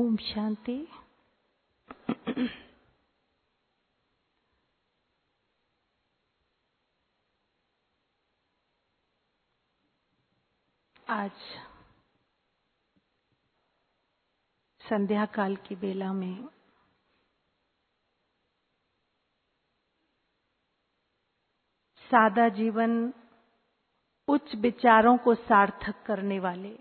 ओम शांति। आज संध्या काल की बेला में सादा जीवन उच्च विचारों को सार्थक करने वाले,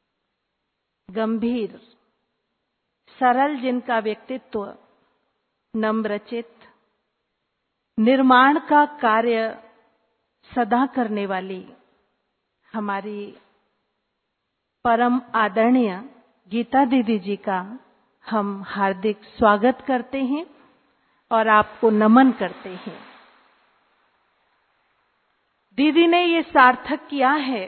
गंभीर सरल जिनका व्यक्तित्व नम्रचित, निर्माण का कार्य सदा करने वाली हमारी परम आदरणीय गीता दीदी जी का हम हार्दिक स्वागत करते हैं और आपको नमन करते हैं। दीदी ने ये सार्थक किया है,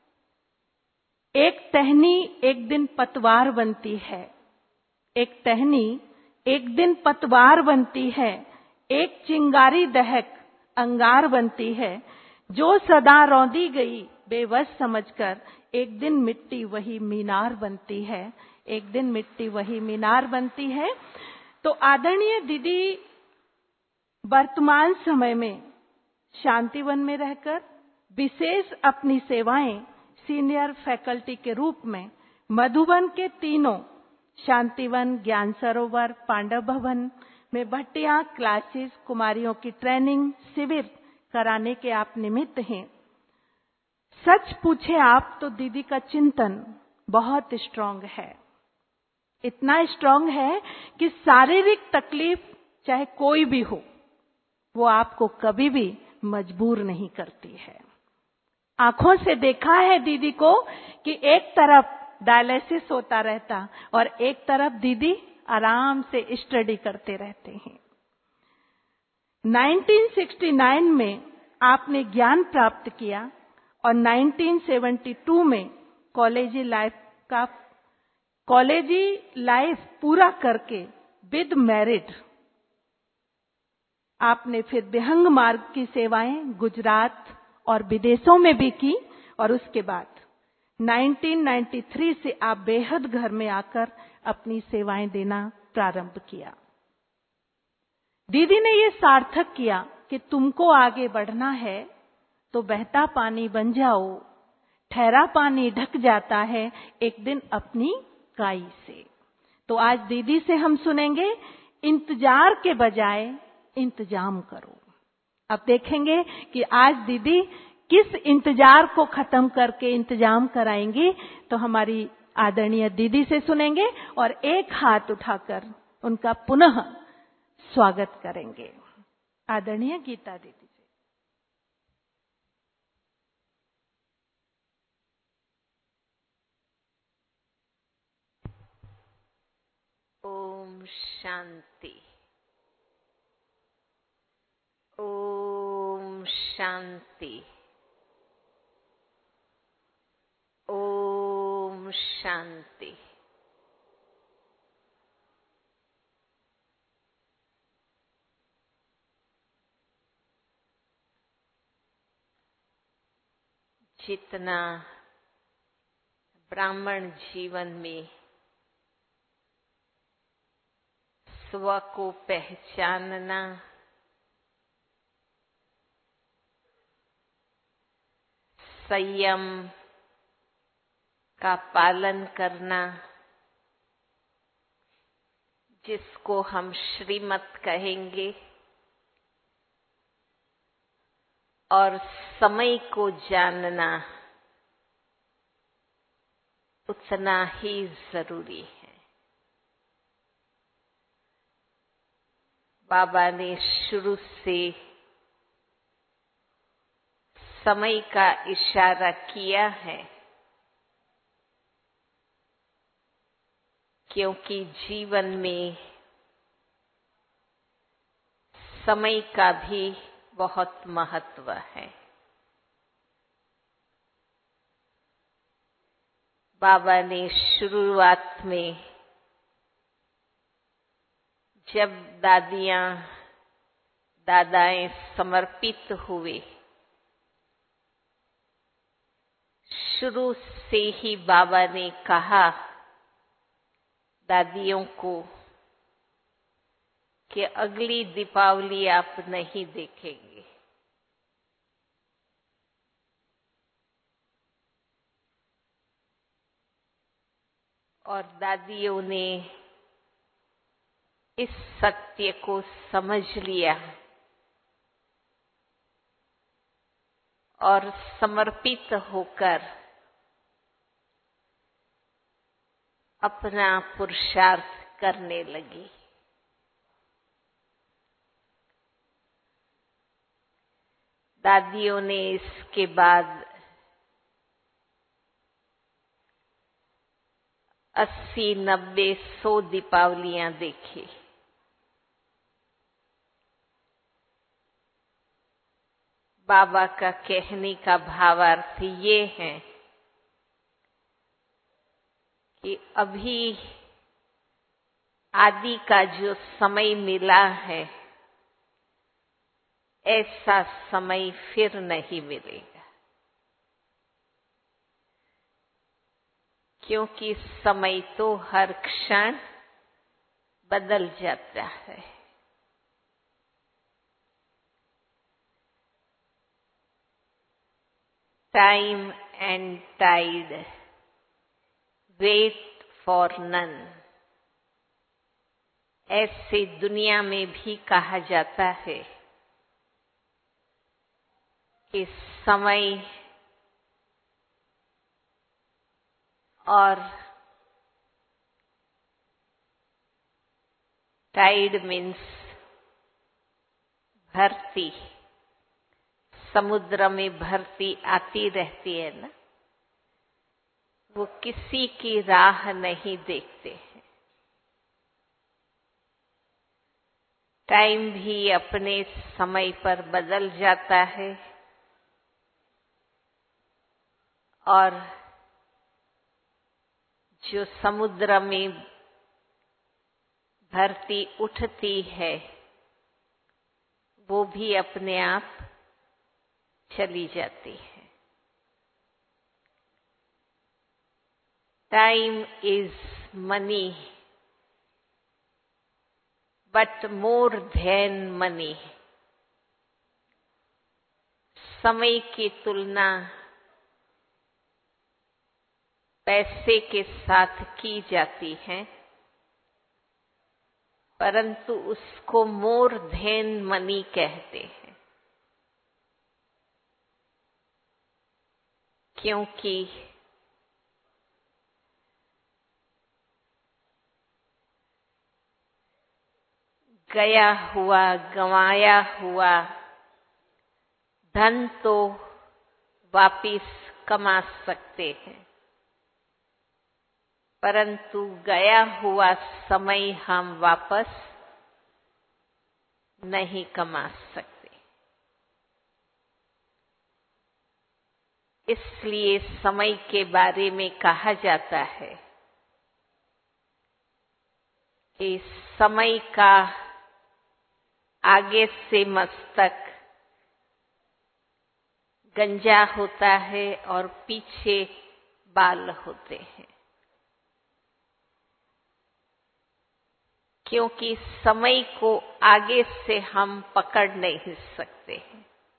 एक टहनी एक दिन पतवार बनती है, एक टहनी एक दिन पतवार बनती है, एक चिंगारी दहक अंगार बनती है, जो सदा रौंदी गई बेबस समझकर एक दिन मिट्टी वही मीनार बनती है, एक दिन मिट्टी वही मीनार बनती है। तो आदरणीय दीदी वर्तमान समय में शांतिवन में रहकर विशेष अपनी सेवाएं सीनियर फैकल्टी के रूप में मधुबन के तीनों शांतिवन, ज्ञान सरोवर, पांडव भवन में भट्टियां क्लासेस, कुमारियों की ट्रेनिंग शिविर कराने के आप निमित्त हैं। सच पूछे आप तो दीदी का चिंतन बहुत स्ट्रांग है, इतना स्ट्रांग है कि शारीरिक तकलीफ चाहे कोई भी हो वो आपको कभी भी मजबूर नहीं करती है। आंखों से देखा है दीदी को कि एक तरफ डायलिसिस होता रहता और एक तरफ दीदी आराम से स्टडी करते रहते हैं। 1969 में आपने ज्ञान प्राप्त किया और 1972 में कॉलेजी लाइफ पूरा करके विद मेरिट आपने फिर विहंग मार्ग की सेवाएं गुजरात और विदेशों में भी की और उसके बाद 1993 से आप बेहद घर में आकर अपनी सेवाएं देना प्रारंभ किया। दीदी ने ये सार्थक किया कि तुमको आगे बढ़ना है तो बहता पानी बन जाओ, ठहरा पानी ढक जाता है एक दिन अपनी काई से। तो आज दीदी से हम सुनेंगे, इंतजार के बजाय इंतजाम करो। अब देखेंगे कि आज दीदी किस इंतजार को खत्म करके इंतजाम कराएंगी। तो हमारी आदरणीय दीदी से सुनेंगे और एक हाथ उठाकर उनका पुनः स्वागत करेंगे। आदरणीय गीता दीदी से। ओम शांति। ओम शांति। ओम शांति। जितना ब्राह्मण जीवन में स्व को पहचानना, संयम का पालन करना, जिसको हम श्रीमत कहेंगे, और समय को जानना उतना ही जरूरी है। बाबा ने शुरू से समय का इशारा किया है, क्योंकि जीवन में समय का भी बहुत महत्व है। बाबा ने शुरुआत में जब दादियां दादाएं समर्पित हुए, शुरू से ही बाबा ने कहा दादियों को कि अगली दीपावली आप नहीं देखेंगे। और दादियों ने इस सत्य को समझ लिया और समर्पित होकर अपना पुरुषार्थ करने लगी। दादियों ने इसके बाद 80, 90, 100 दीपावलियां देखी। बाबा का कहने का भावार्थ ये है कि अभी आदि का जो समय मिला है, ऐसा समय फिर नहीं मिलेगा, क्योंकि समय तो हर क्षण बदल जाता है। Time and tide wait for none, ऐसे दुनिया में भी कहा जाता है कि समय और टाइड मीन्स भरती, समुद्र में भरती आती रहती है ना, वो किसी की राह नहीं देखते हैं। टाइम भी अपने समय पर बदल जाता है और जो समुद्र में भरती उठती है वो भी अपने आप चली जाती है। Time is money but more than money. समय की तुलना पैसे के साथ की जाती है, परंतु उसको मोर देन मनी कहते हैं, क्योंकि गया हुआ, गंवाया हुआ धन तो वापिस कमा सकते हैं, परंतु गया हुआ समय हम वापस नहीं कमा सकते। इसलिए समय के बारे में कहा जाता है कि समय का आगे से मस्तक गंजा होता है और पीछे बाल होते हैं, क्योंकि समय को आगे से हम पकड़ नहीं सकते हैं।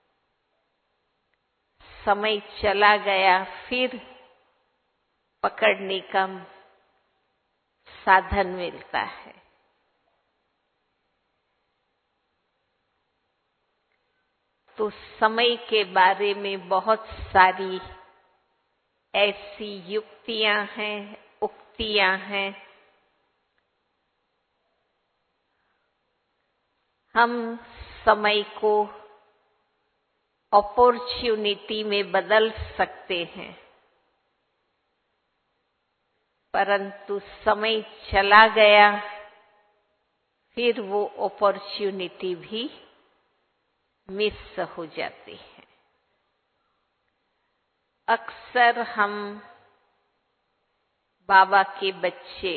समय चला गया, फिर पकड़ने का साधन मिलता है। तो समय के बारे में बहुत सारी ऐसी युक्तियां हैं, उक्तियां हैं। हम समय को अपॉर्चुनिटी में बदल सकते हैं, परंतु समय चला गया, फिर वो अपॉर्चुनिटी भी मिस हो जाती है। अक्सर हम बाबा के बच्चे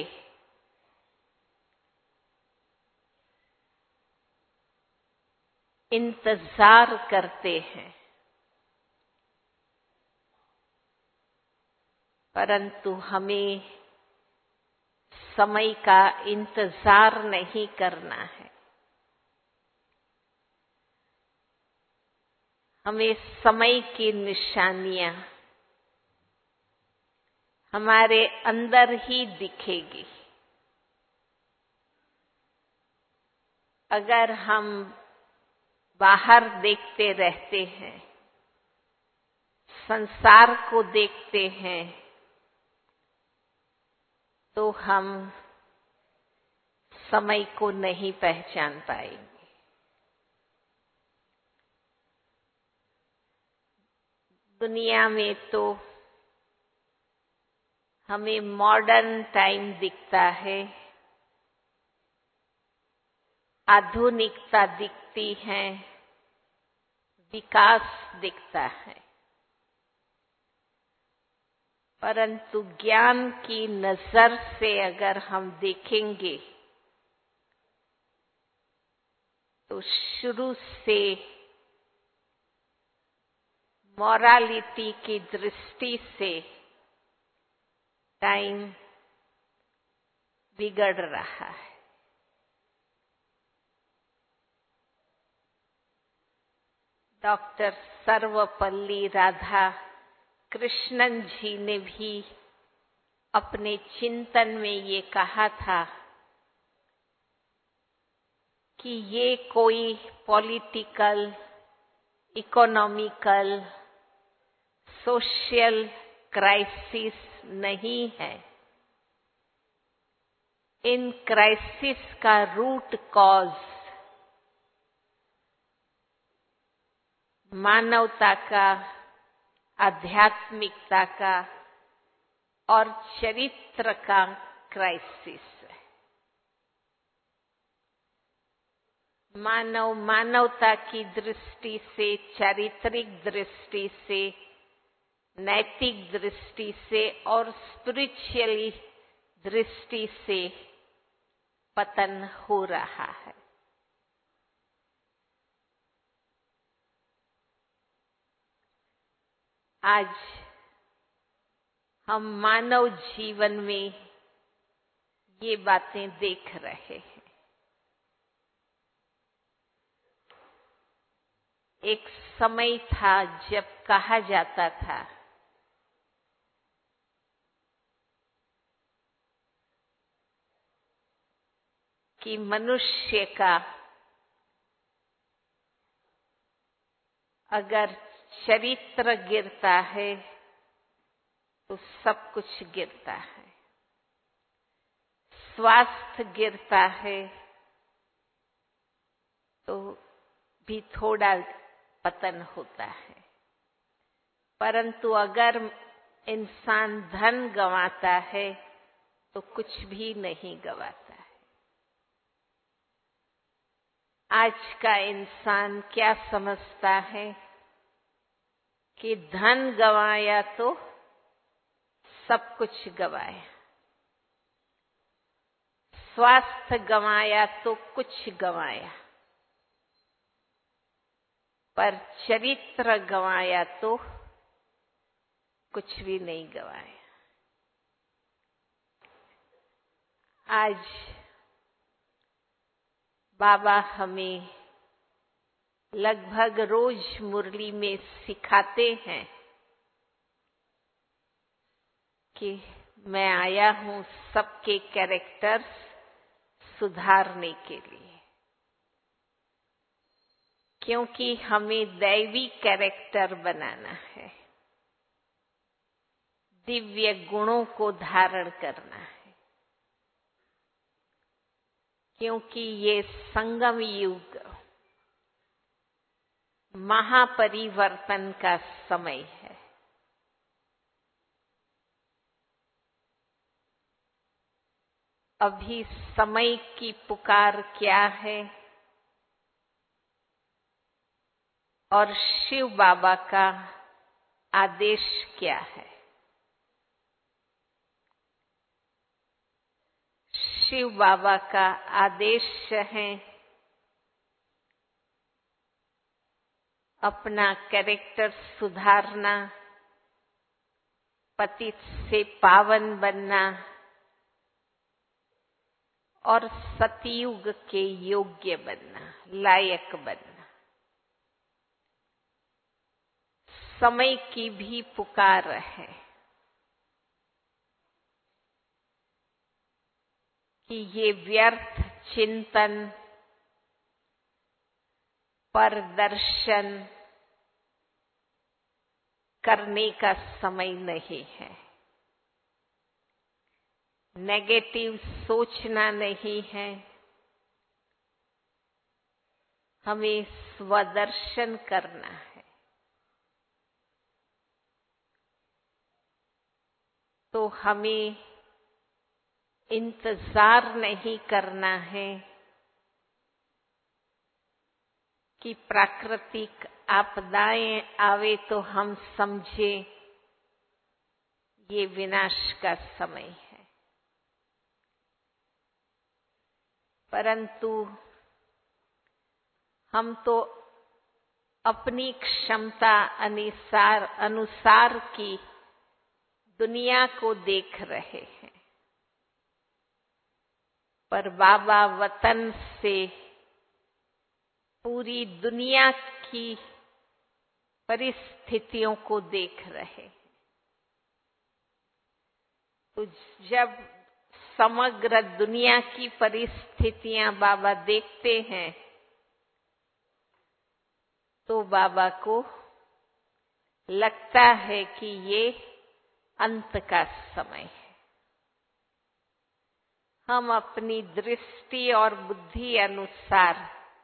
इंतजार करते हैं, परंतु हमें समय का इंतजार नहीं करना है। हमें समय की निशानियां हमारे अंदर ही दिखेगी। अगर हम बाहर देखते रहते हैं, संसार को देखते हैं, तो हम समय को नहीं पहचान पाएंगे। दुनिया में तो हमें मॉडर्न टाइम दिखता है, आधुनिकता दिखती है, विकास दिखता है, परंतु ज्ञान की नजर से अगर हम देखेंगे तो शुरू से मॉरालिटी की दृष्टि से टाइम बिगड़ रहा है। डॉक्टर सर्वपल्ली राधाकृष्णन जी ने भी अपने चिंतन में ये कहा था कि ये कोई पॉलिटिकल, इकोनॉमिकल, सोशल क्राइसिस नहीं है। इन क्राइसिस का रूट कॉज मानवता का, आध्यात्मिकता का और चरित्र का क्राइसिस है। मानवता की दृष्टि से, चारित्रिक दृष्टि से, नैतिक दृष्टि से और स्पिरिचुअली दृष्टि से पतन हो रहा है। आज हम मानव जीवन में ये बातें देख रहे हैं। एक समय था जब कहा जाता था कि मनुष्य का अगर चरित्र गिरता है तो सब कुछ गिरता है, स्वास्थ्य गिरता है तो भी थोड़ा पतन होता है, परंतु अगर इंसान धन गंवाता है तो कुछ भी नहीं गंवाता है। आज का इंसान क्या समझता है कि धन गंवाया तो सब कुछ गंवाया, स्वास्थ्य गंवाया तो कुछ गंवाया, पर चरित्र गंवाया तो कुछ भी नहीं गंवाया। आज बाबा हमें लगभग रोज मुरली में सिखाते हैं कि मैं आया हूं सबके कैरेक्टर्स सुधारने के लिए, क्योंकि हमें दैवी कैरेक्टर बनाना है, दिव्य गुणों को धारण करना है, क्योंकि ये संगम युग महापरिवर्तन का समय है। अभी समय की पुकार क्या है और शिव बाबा का आदेश क्या है? शिव बाबा का आदेश है अपना कैरेक्टर सुधारना, पतित से पावन बनना, और सतयुग के योग्य बनना, लायक बनना। समय की भी पुकार है कि ये व्यर्थ चिंतन, प्रदर्शन करने का समय नहीं है। नेगेटिव सोचना नहीं है। हमें स्वदर्शन करना है। तो हमें इंतजार नहीं करना है कि प्राकृतिक आपदाएं आवे तो हम समझे ये विनाश का समय है। परंतु हम तो अपनी क्षमता अनुसार की दुनिया को देख रहे हैं, पर बाबा वतन से पूरी दुनिया की परिस्थितियों को देख रहे हैं। तो जब समग्र दुनिया की परिस्थितियां बाबा देखते हैं तो बाबा को लगता है कि ये अंत का समय है। हम अपनी दृष्टि और बुद्धि अनुसार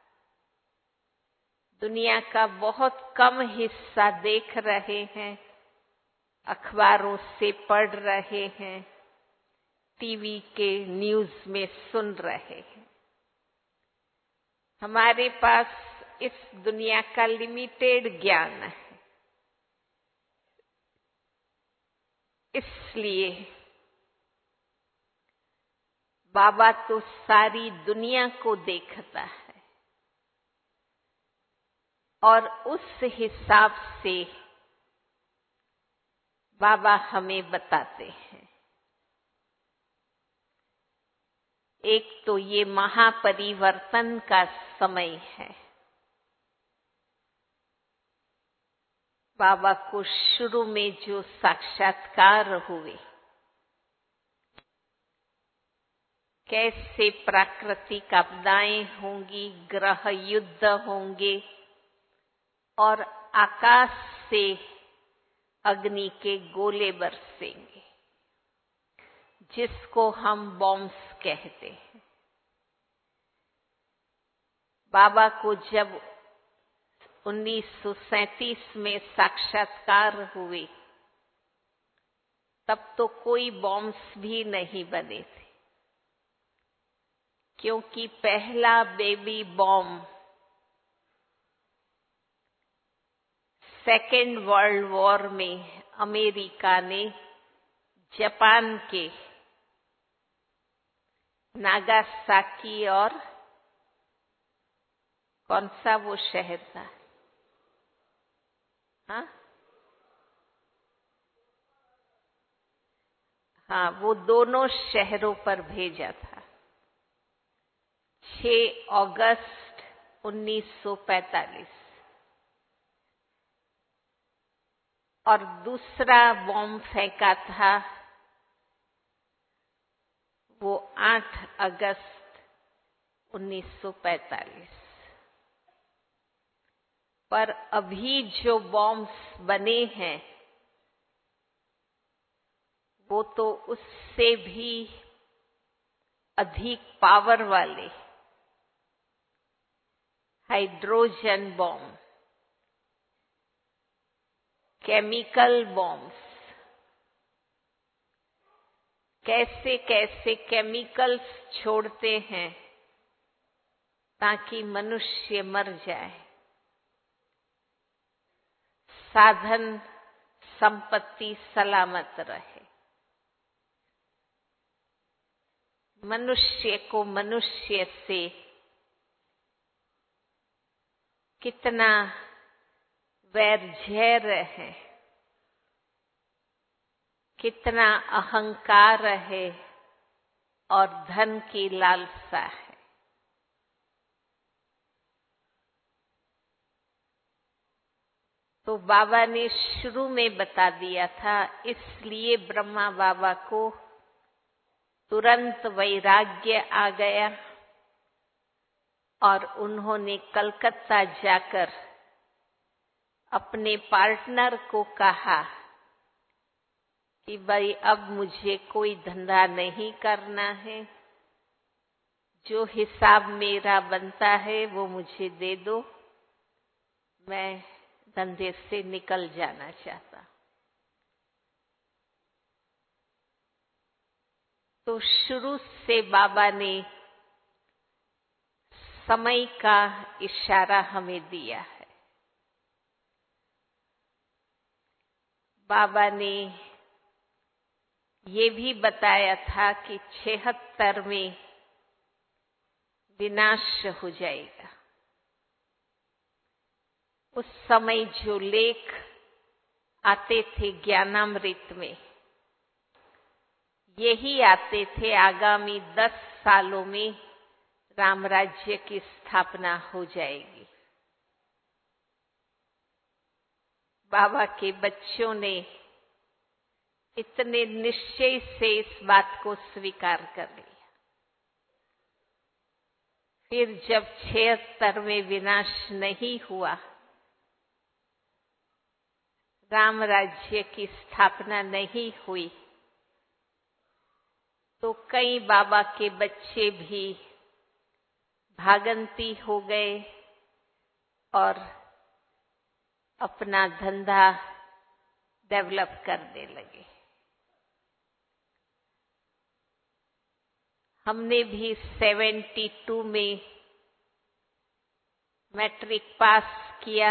दुनिया का बहुत कम हिस्सा देख रहे हैं, अखबारों से पढ़ रहे हैं, टीवी के न्यूज़ में सुन रहे हैं। हमारे पास इस दुनिया का लिमिटेड ज्ञान है। इसलिए बाबा तो सारी दुनिया को देखता है और उस हिसाब से बाबा हमें बताते हैं। एक तो ये महापरिवर्तन का समय है। बाबा को शुरू में जो साक्षात्कार हुए, कैसे प्राकृतिक आपदाएं होंगी, ग्रह युद्ध होंगे और आकाश से अग्नि के गोले बरसेंगे, जिसको हम बॉम्ब्स कहते हैं। बाबा को जब 1937 में साक्षात्कार हुए, तब तो कोई बॉम्ब्स भी नहीं बने थे, क्योंकि पहला baby bomb second world war में अमेरिका ने जापान के नागासाकी और कौन सा वो शहर था, हाँ, वो दोनों शहरों पर भेजा था 6 अगस्त 1945। और दूसरा बॉम्ब फेंका था वो 8 अगस्त 1945। पर अभी जो बॉम्ब्स बने हैं वो तो उससे भी अधिक पावर वाले हाइड्रोजन बॉम्ब, केमिकल बॉम्ब्स, कैसे कैसे केमिकल्स छोड़ते हैं ताकि मनुष्य मर जाए, साधन संपत्ति सलामत रहे, मनुष्य को मनुष्य से कितना वैर झैर है, कितना अहंकार है, और धन की लालसा है। तो बाबा ने शुरू में बता दिया था, इसलिए ब्रह्मा बाबा को तुरंत वैराग्य आ गया और उन्होंने कलकत्ता जाकर अपने पार्टनर को कहा कि भाई अब मुझे कोई धंधा नहीं करना है, जो हिसाब मेरा बनता है वो मुझे दे दो, मैं धंधे से निकल जाना चाहता। तो शुरू से बाबा ने समय का इशारा हमें दिया है। बाबा ने ये भी बताया था कि 76 में विनाश हो जाएगा। उस समय जो लेख आते थे ज्ञानामृत में, यही आते थे आगामी 10 सालों में राम राज्य की स्थापना हो जाएगी। बाबा के बच्चों ने इतने निश्चय से इस बात को स्वीकार कर लिया। फिर जब 76 में विनाश नहीं हुआ, राम राज्य की स्थापना नहीं हुई, तो कई बाबा के बच्चे भी भागंती हो गए और अपना धंधा डेवलप करने लगे। हमने भी 72 में मैट्रिक पास किया।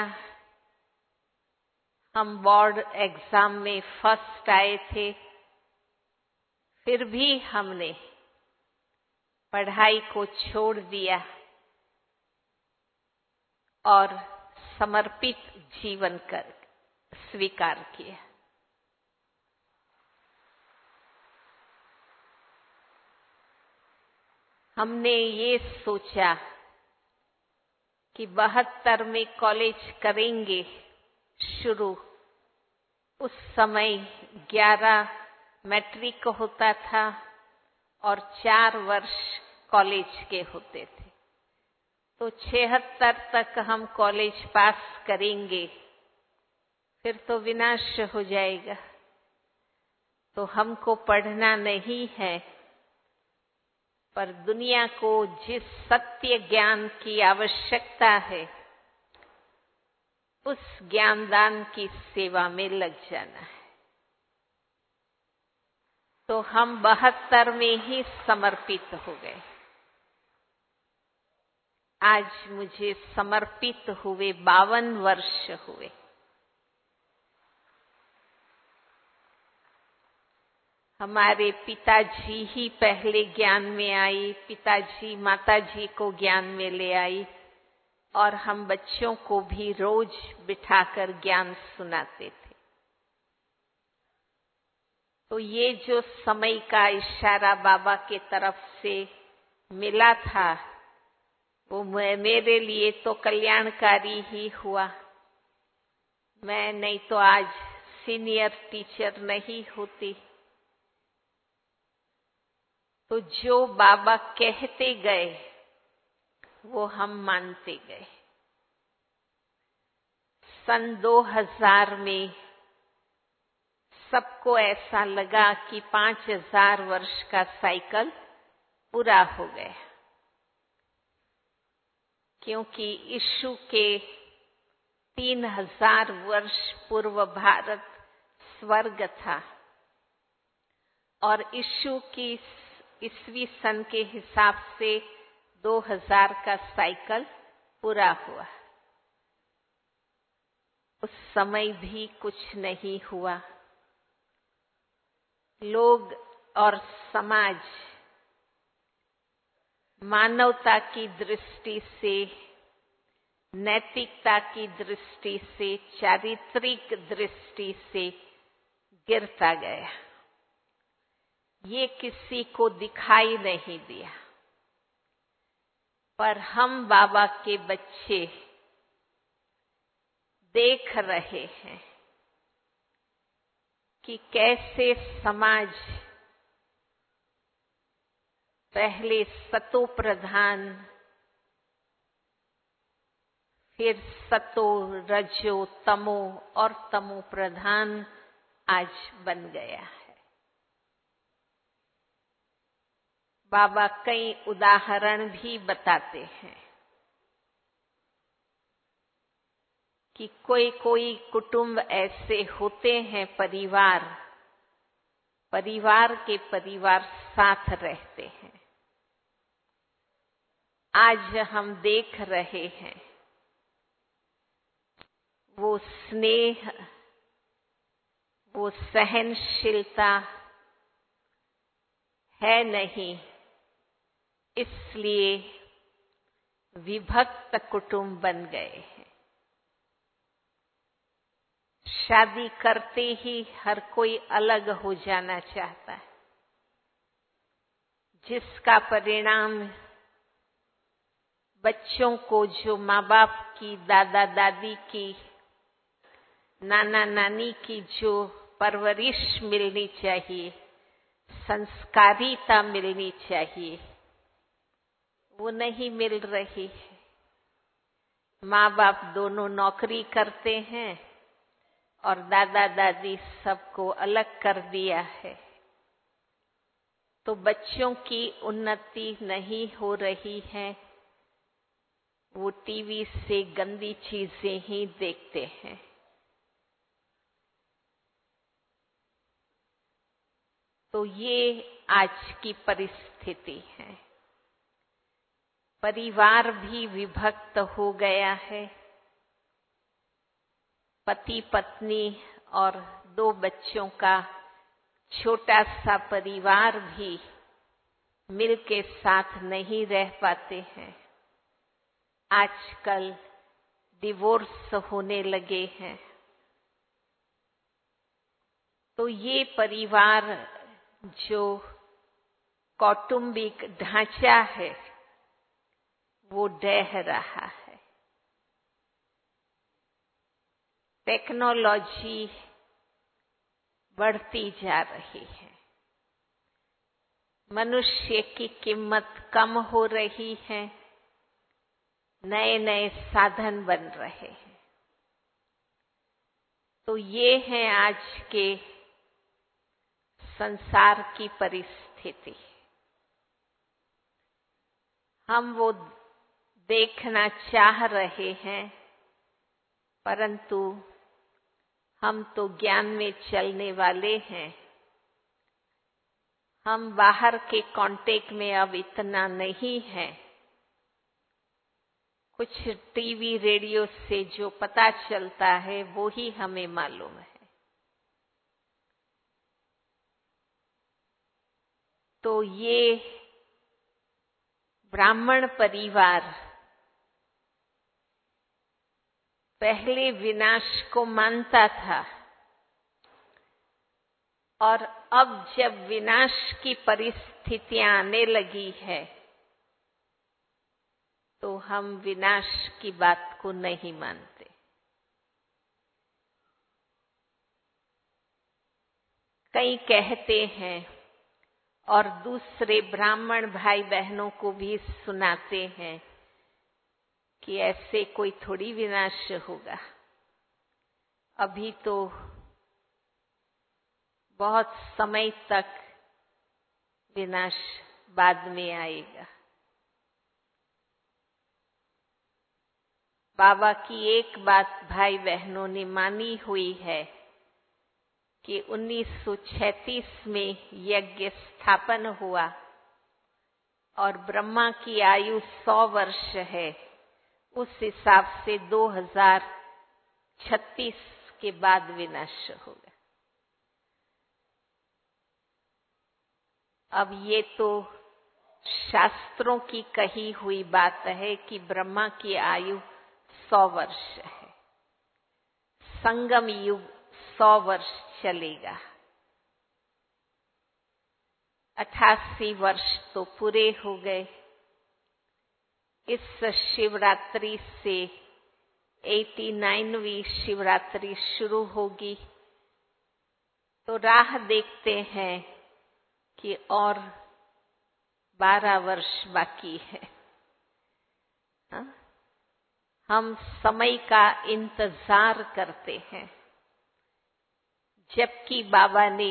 हम बोर्ड एग्जाम में फर्स्ट आए थे। फिर भी हमने पढ़ाई को छोड़ दिया और समर्पित जीवन कर स्वीकार किया। हमने ये सोचा कि 72 में कॉलेज करेंगे शुरू। उस समय 11 मैट्रिक होता था और 4 वर्ष कॉलेज के होते थे। तो 76 तक हम कॉलेज पास करेंगे, फिर तो विनाश हो जाएगा। तो हमको पढ़ना नहीं है, पर दुनिया को जिस सत्य ज्ञान की आवश्यकता है, उस ज्ञानदान की सेवा में लग जाना है। तो हम 72 में ही समर्पित हो गए। आज मुझे समर्पित हुए 52 वर्ष हुए। हमारे पिताजी ही पहले ज्ञान में आई, पिताजी माताजी को ज्ञान में ले आई और हम बच्चों को भी रोज बिठाकर ज्ञान सुनाते थे। तो ये जो समय का इशारा बाबा के तरफ से मिला था, वो मेरे लिए तो कल्याणकारी ही हुआ। मैं नहीं तो आज सीनियर टीचर नहीं होती। तो जो बाबा कहते गए वो हम मानते गए। सन 2000 में सबको ऐसा लगा कि 5000 वर्ष का साइकिल पूरा हो गया, क्योंकि यीशु के 3000 वर्ष पूर्व भारत स्वर्ग था और यीशु की ईस्वी सन के हिसाब से 2000 का साइकिल पूरा हुआ। उस समय भी कुछ नहीं हुआ। लोग और समाज मानवता की दृष्टि से, नैतिकता की दृष्टि से, चारित्रिक दृष्टि से गिरता गया। ये किसी को दिखाई नहीं दिया, पर हम बाबा के बच्चे देख रहे हैं कि कैसे समाज पहले सतो प्रधान, फिर सतो, रजो, तमो और तमो प्रधान आज बन गया है। बाबा कई उदाहरण भी बताते हैं कि कोई कोई कुटुंब ऐसे होते हैं, परिवार के परिवार साथ रहते हैं। आज हम देख रहे हैं वो स्नेह, वो सहनशीलता है नहीं, इसलिए विभक्त कुटुंब बन गए हैं। शादी करते ही हर कोई अलग हो जाना चाहता है, जिसका परिणाम बच्चों को जो माँ बाप की, दादा दादी की, नाना नानी की जो परवरिश मिलनी चाहिए, संस्कारिता मिलनी चाहिए, वो नहीं मिल रही है। माँ बाप दोनों नौकरी करते हैं और दादा दादी सबको अलग कर दिया है, तो बच्चों की उन्नति नहीं हो रही है। वो टीवी से गंदी चीजें ही देखते हैं। तो ये आज की परिस्थिति है। परिवार भी विभक्त हो गया है। पति पत्नी और 2 बच्चों का छोटा सा परिवार भी मिलके साथ नहीं रह पाते हैं। आजकल डिवोर्स होने लगे हैं। तो ये परिवार जो कौटुंबिक ढांचा है वो ढह रहा है। टेक्नोलॉजी बढ़ती जा रही है। मनुष्य की कीमत कम हो रही है। नए नए साधन बन रहे हैं। तो ये है आज के संसार की परिस्थिति। हम वो देखना चाह रहे हैं, परंतु हम तो ज्ञान में चलने वाले हैं। हम बाहर के कांटेक्ट में अब इतना नहीं है। कुछ टीवी रेडियो से जो पता चलता है वो ही हमें मालूम है। तो ये ब्राह्मण परिवार पहले विनाश को मानता था, और अब जब विनाश की परिस्थितियां आने लगी है तो हम विनाश की बात को नहीं मानते। कई कहते हैं और दूसरे ब्राह्मण भाई बहनों को भी सुनाते हैं कि ऐसे कोई थोड़ी विनाश होगा। अभी तो बहुत समय तक विनाश बाद में आएगा। बाबा की एक बात भाई बहनों ने मानी हुई है कि 1936 में यज्ञ स्थापन हुआ और ब्रह्मा की आयु 100 वर्ष है। उस हिसाब से 2036 के बाद विनाश होगा। अब ये तो शास्त्रों की कही हुई बात है कि ब्रह्मा की आयु 100 वर्ष है। संगम युग 100 वर्ष चलेगा। 88 वर्ष तो पूरे हो गए। इस शिवरात्रि से 89वीं शिवरात्रि शुरू होगी, तो राह देखते हैं कि और 12 वर्ष बाकी है। हाँ? हम समय का इंतजार करते हैं, जबकि बाबा ने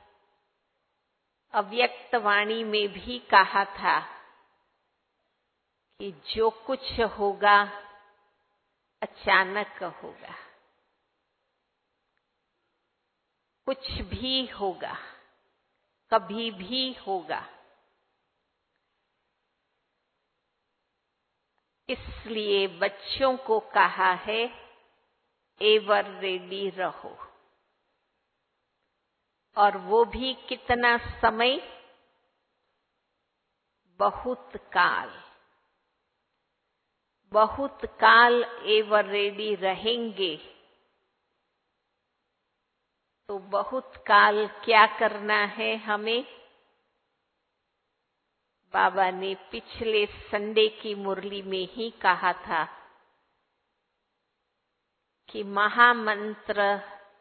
अव्यक्त वाणी में भी कहा था कि जो कुछ होगा अचानक होगा, कुछ भी होगा, कभी भी होगा। इसलिए बच्चों को कहा है, एवर रेडी रहो। और वो भी कितना समय? बहुत काल। बहुत काल एवर रेडी रहेंगे, तो बहुत काल क्या करना है हमें? बाबा ने पिछले संडे की मुरली में ही कहा था कि महामंत्र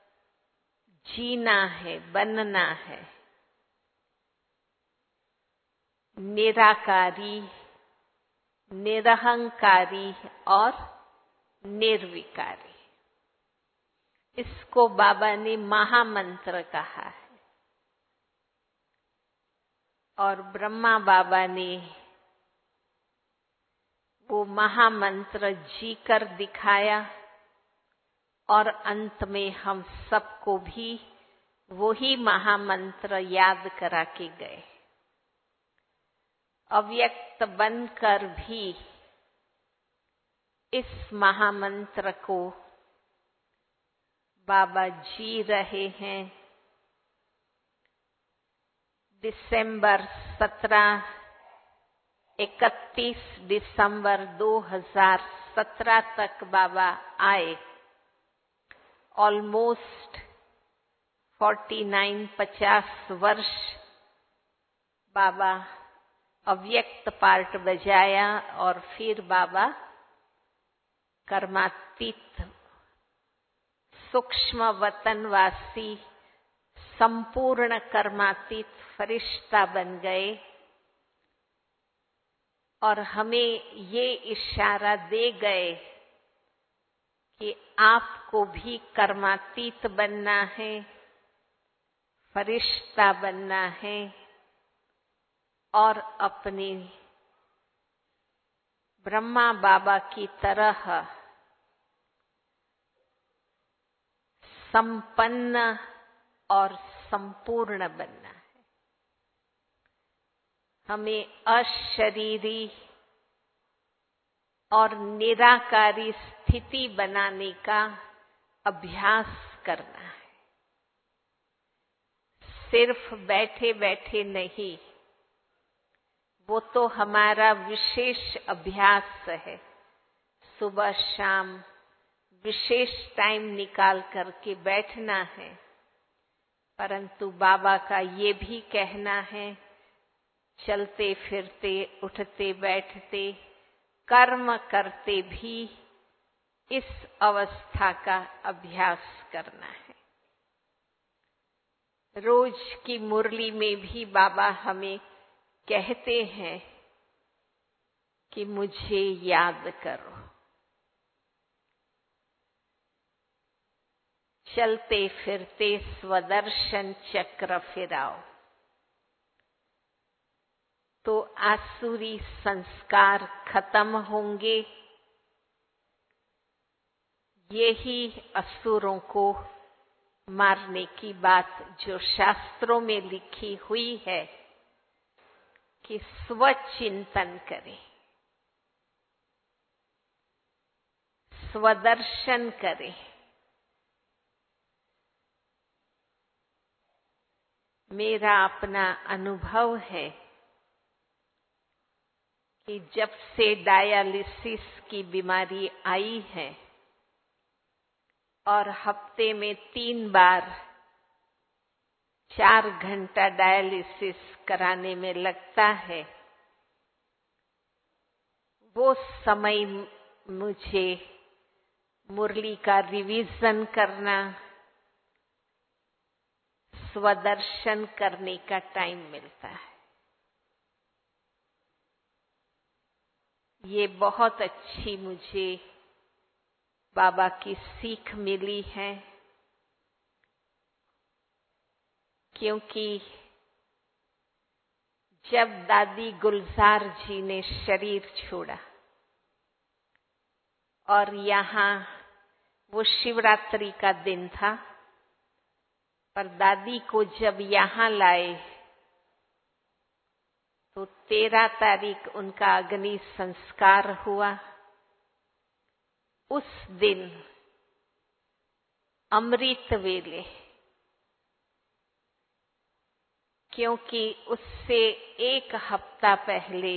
जीना है, बनना है। निराकारी, निरहंकारी और निर्विकारी। इसको बाबा ने महामंत्र कहा है। और ब्रह्मा बाबा ने वो महामंत्र जी कर दिखाया, और अंत में हम सबको भी वही महामंत्र याद करा के गए। अव्यक्त बनकर भी इस महामंत्र को बाबा जी रहे हैं। दिसंबर 31 दिसंबर 2017 तक बाबा आए। ऑलमोस्ट 49-50 वर्ष बाबा अव्यक्त पार्ट बजाया, और फिर बाबा कर्मातीत सूक्ष्म वतनवासी संपूर्ण कर्मातीत फरिश्ता बन गए, और हमें ये इशारा दे गए कि आपको भी कर्मातीत बनना है, फरिश्ता बनना है, और अपने ब्रह्मा बाबा की तरह संपन्न और संपूर्ण बनना है। हमें अशरीरी और निराकारी स्थिति बनाने का अभ्यास करना है। सिर्फ बैठे बैठे नहीं, वो तो हमारा विशेष अभ्यास है। सुबह शाम विशेष टाइम निकाल करके बैठना है। परंतु बाबा का ये भी कहना है, चलते फिरते, उठते बैठते, कर्म करते भी इस अवस्था का अभ्यास करना है। रोज की मुरली में भी बाबा हमें कहते हैं कि मुझे याद करो। चलते फिरते स्वदर्शन चक्र फिराओ, तो आसुरी संस्कार खत्म होंगे। यही असुरों को मारने की बात जो शास्त्रों में लिखी हुई है कि स्वचिंतन करें, स्वदर्शन करें। मेरा अपना अनुभव है कि जब से डायलिसिस की बीमारी आई है और हफ्ते में 3 बार 4 घंटा डायलिसिस कराने में लगता है, वो समय मुझे मुरली का रिवीजन करना, स्वदर्शन करने का टाइम मिलता है। ये बहुत अच्छी मुझे बाबा की सीख मिली है, क्योंकि जब दादी गुलजार जी ने शरीर छोड़ा और यहाँ वो शिवरात्रि का दिन था, पर दादी को जब यहाँ लाए तो 13 तारीख उनका अग्नि संस्कार हुआ। उस दिन अमृत वेले, क्योंकि उससे 1 हफ्ता पहले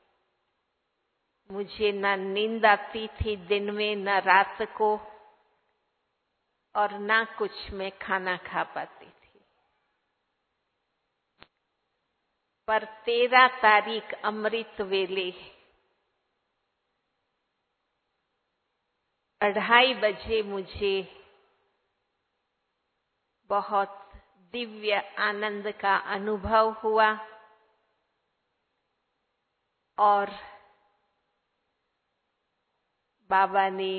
मुझे न नींद आती थी दिन में, न रात को, और ना कुछ मैं खाना खा पाती थी। पर 13 तारीख अमृत वेले 2:30 बजे मुझे बहुत दिव्य आनंद का अनुभव हुआ और बाबा ने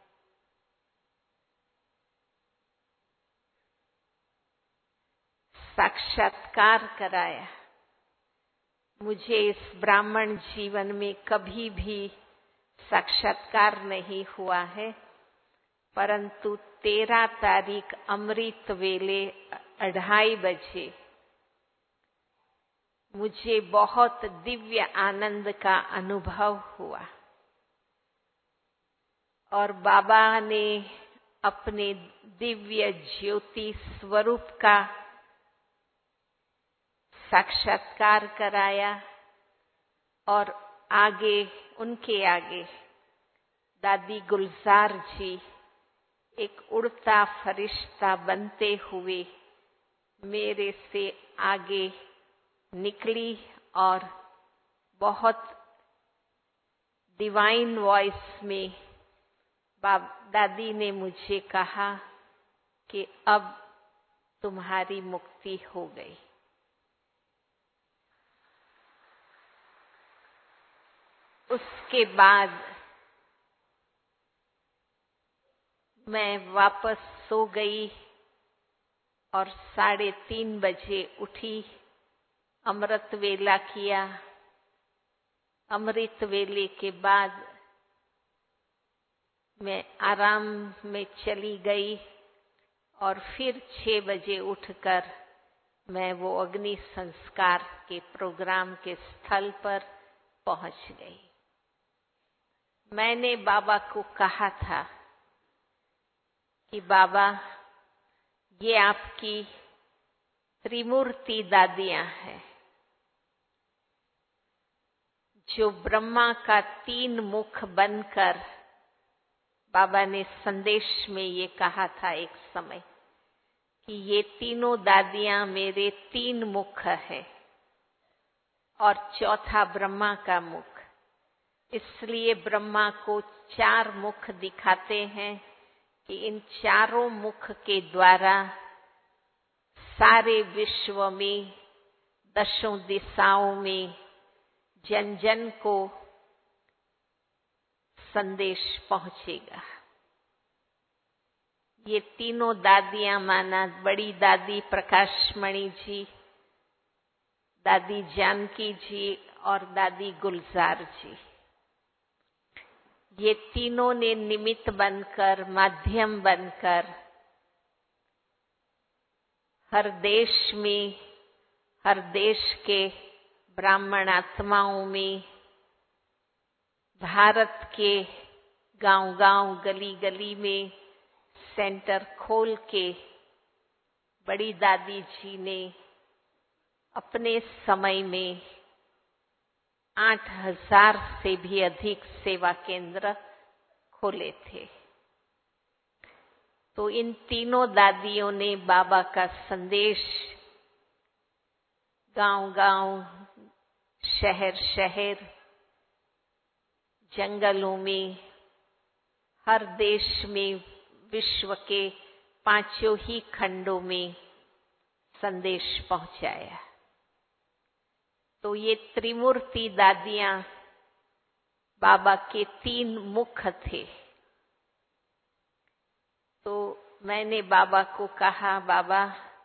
साक्षात्कार कराया। मुझे इस ब्राह्मण जीवन में कभी भी साक्षात्कार नहीं हुआ है, परंतु 13 तारीख अमृत वेले 2:30 बजे मुझे बहुत दिव्य आनंद का अनुभव हुआ और बाबा ने अपने दिव्य ज्योति स्वरूप का साक्षात्कार कराया और आगे, उनके आगे दादी गुलजार जी एक उड़ता फरिश्ता बनते हुए मेरे से आगे निकली और बहुत डिवाइन वॉइस में दादी ने मुझे कहा कि अब तुम्हारी मुक्ति हो गई। उसके बाद मैं वापस सो गई और 3:30 बजे उठी, अमृत वेला किया। अमृत वेले के बाद मैं आराम में चली गई और फिर 6 बजे उठकर मैं वो अग्नि संस्कार के प्रोग्राम के स्थल पर पहुंच गई। मैंने बाबा को कहा था कि बाबा, ये आपकी त्रिमूर्ति दादियां हैं, जो ब्रह्मा का 3 मुख बनकर, बाबा ने संदेश में ये कहा था एक समय कि ये तीनों दादियां मेरे 3 मुख है और चौथा ब्रह्मा का मुख। इसलिए ब्रह्मा को 4 मुख दिखाते हैं कि इन चारों मुख के द्वारा सारे विश्व में, 10 दिशाओं में जन जन को संदेश पहुंचेगा। ये तीनों दादियां माना बड़ी दादी प्रकाशमणि जी, दादी जानकी जी और दादी गुलजार जी, ये तीनों ने निमित्त बनकर, माध्यम बनकर हर देश में, हर देश के ब्राह्मण आत्माओं में, भारत के गांव-गांव, गली-गली में सेंटर खोल के बड़ी दादी जी ने अपने समय में 8000 से भी अधिक सेवा केंद्र खोले थे। तो इन तीनों दादियों ने बाबा का संदेश गांव-गांव, शहर-शहर, जंगलों में, हर देश में, विश्व के 5 ही खंडों में संदेश पहुंचाया। तो ये त्रिमूर्ति दादियां बाबा के 3 मुख थे। तो मैंने बाबा को कहा, बाबा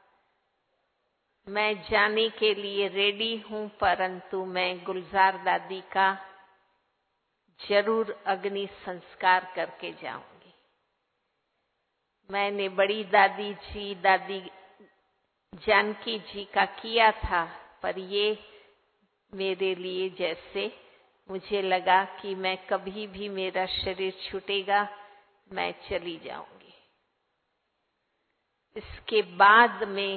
मैं जाने के लिए रेडी हूं, परंतु मैं गुलजार दादी का जरूर अग्नि संस्कार करके जाऊंगी। मैंने बड़ी दादी जी, दादी जानकी जी का किया था, पर ये मेरे लिए जैसे मुझे लगा कि मैं कभी भी मेरा शरीर छूटेगा, मैं चली जाऊंगी। इसके बाद में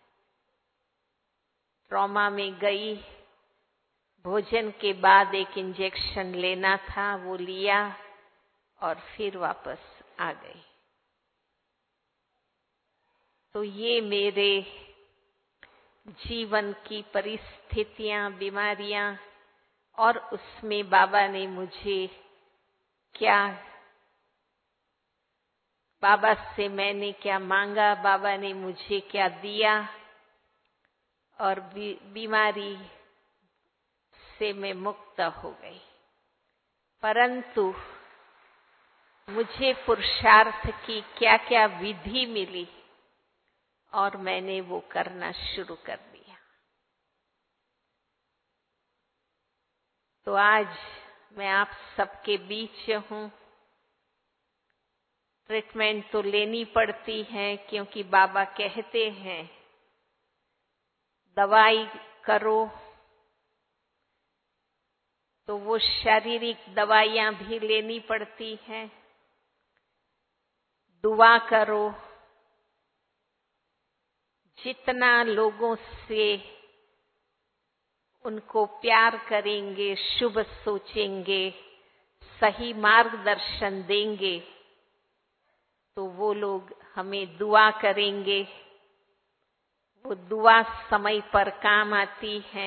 ट्रॉमा में गई। भोजन के बाद एक इंजेक्शन लेना था, वो लिया और फिर वापस आ गई। तो ये मेरे जीवन की परिस्थितियां, बीमारियां, और उसमें बाबा ने मुझे क्या, बाबा से मैंने क्या मांगा, बाबा ने मुझे क्या दिया, और बीमारी से मैं मुक्त हो गई। परंतु मुझे पुरुषार्थ की क्या क्या विधि मिली और मैंने वो करना शुरू कर दिया। तो आज मैं आप सबके बीच हूं। ट्रीटमेंट तो लेनी पड़ती है, क्योंकि बाबा कहते हैं दवाई करो, तो वो शारीरिक दवाइयां भी लेनी पड़ती हैं। दुआ करो, जितना लोगों से उनको प्यार करेंगे, शुभ सोचेंगे, सही मार्गदर्शन देंगे, तो वो लोग हमें दुआ करेंगे। वो दुआ समय पर काम आती है।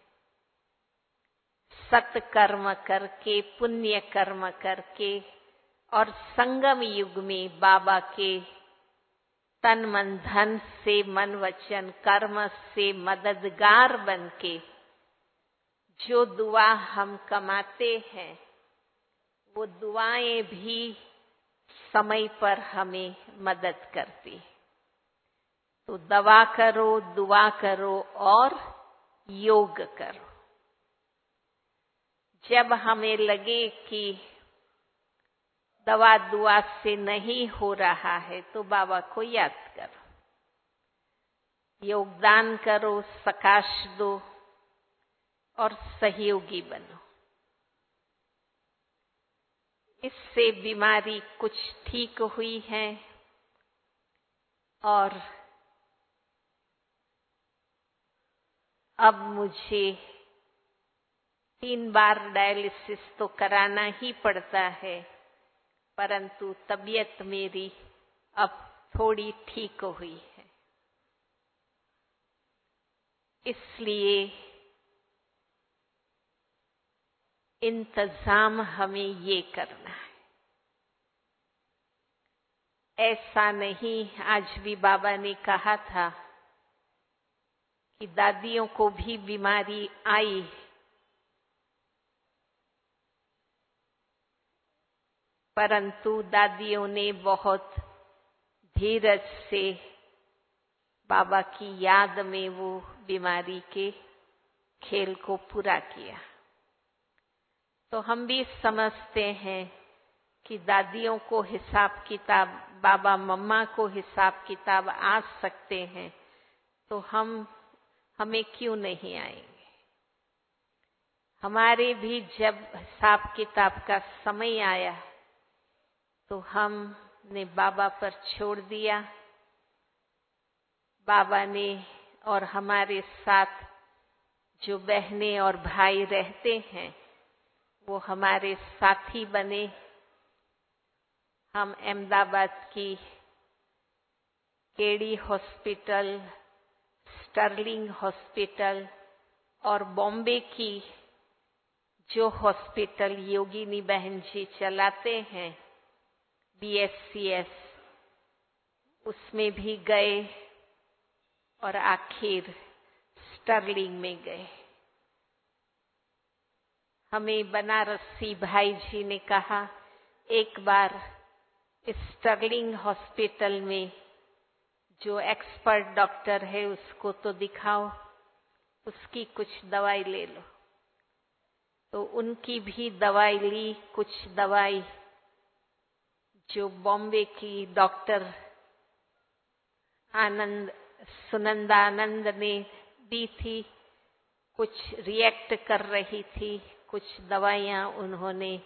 सत्कर्म करके, पुण्य कर्म करके, और संगम युग में बाबा के तन मन धन से, मन वचन कर्म से मददगार बनके जो दुआ हम कमाते हैं, वो दुआएं भी समय पर हमें मदद करती। तो दवा करो, दुआ करो और योग करो। जब हमें लगे कि दवा दुआ से नहीं हो रहा है, तो बाबा को याद करो, योगदान करो, सकाश दो और सहयोगी बनो। इससे बीमारी कुछ ठीक हुई है और अब मुझे 3 बार डायलिसिस तो कराना ही पड़ता है, परंतु तबीयत मेरी अब थोड़ी ठीक हुई है। इसलिए इंतजाम हमें ये करना है। ऐसा नहीं, आज भी बाबा ने कहा था कि दादियों को भी बीमारी आई, परंतु दादियों ने बहुत धीरज से बाबा की याद में वो बीमारी के खेल को पूरा किया। तो हम भी समझते हैं कि दादियों को हिसाब किताब, बाबा मम्मा को हिसाब किताब आ सकते हैं, तो हमें क्यों नहीं आएंगे। हमारे भी जब हिसाब किताब का समय आया तो हमने बाबा पर छोड़ दिया। बाबा ने और हमारे साथ जो बहनें और भाई रहते हैं वो हमारे साथी बने। हम अहमदाबाद की केडी हॉस्पिटल, स्टर्लिंग हॉस्पिटल और बॉम्बे की जो हॉस्पिटल योगिनी बहन जी चलाते हैं, BSCS, उसमें भी गए और आखिर स्टर्लिंग में गए। हमें बनारसी भाई जी ने कहा, एक बार इस स्टर्लिंग हॉस्पिटल में जो एक्सपर्ट डॉक्टर है उसको तो दिखाओ, उसकी कुछ दवाई ले लो। तो उनकी भी दवाई ली, कुछ दवाई जो बॉम्बे की डॉक्टर सुनंदानंद ने दी थी, कुछ रिएक्ट कर रही थी, कुछ दवाइयां उन्होंने